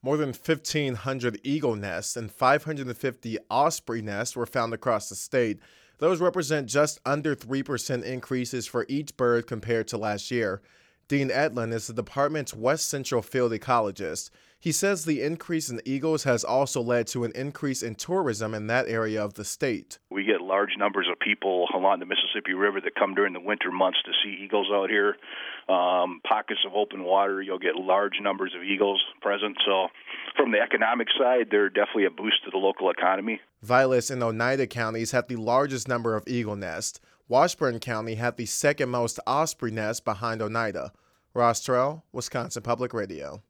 More than 1,500 eagle nests and 550 osprey nests were found across the state. Those represent just under 3% increases for each bird compared to last year. Dean Edlin is the department's West Central field ecologist. He says the increase in eagles has also led to an increase in tourism in that area of the state. We get large numbers of people along the Mississippi River that come during the winter months to see eagles out here. Pockets of open water, you'll get large numbers of eagles present. So from the economic side, they're definitely a boost to the local economy. Vilas and Oneida counties had the largest number of eagle nests. Washburn County had the second most osprey nests behind Oneida. Ross Terrell, Wisconsin Public Radio.